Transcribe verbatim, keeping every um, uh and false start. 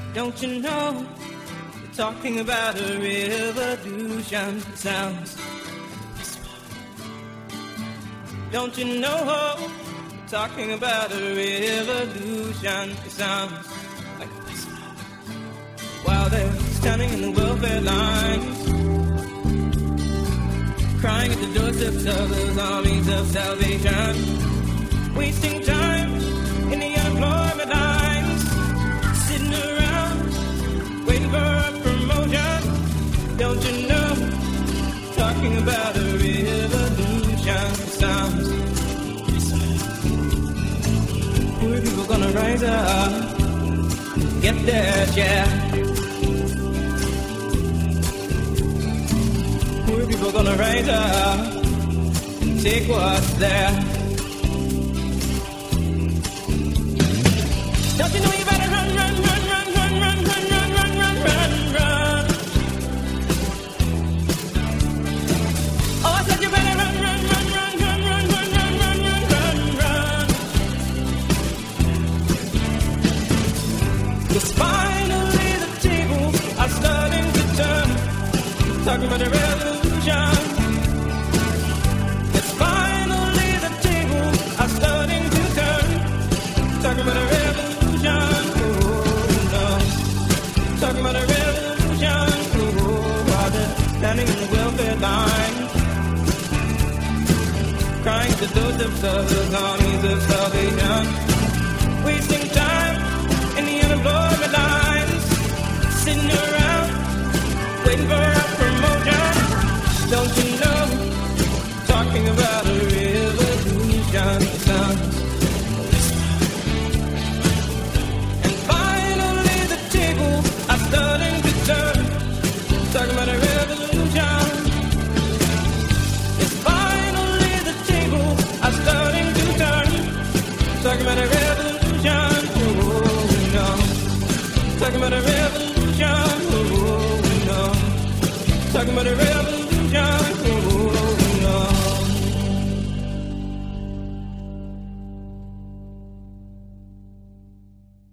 Don't you know? We're talking about a revolution. It sounds like a whisper. Don't you know? We're talking about a revolution. It sounds like a whisper. While they're standing in the welfare lines, crying at the doorsteps of those armies of salvation, wasting time in the unemployment lines, sitting around waiting for a promotion. Don't you know? Talking about a revolution sounds. Poor people gonna rise up, get their share. Poor people gonna rise up and take what's there. Don't you know you better run, run, run, run, run, run, run, run, run, run, run, run. Oh, I said you better run, run, run, run, run, run, run, run, run, run, run, run. Because finally the tables are starting to turn. Talking about a revolution. Because finally the tables are starting to turn. Talking about a revolution. Talking about a revolution, oh, while they're standing in the welfare line, crying to those of those armies of salvation, wasting time in the unemployment lines, sitting around waiting for a promotion. Don't you know? Talking about a revolution sounds. Starting to turn, talking about a revolution. It's finally the tables are starting to turn, talking about a revolution. Oh no, talking about a revolution. Oh no, talking about a revolution. Oh.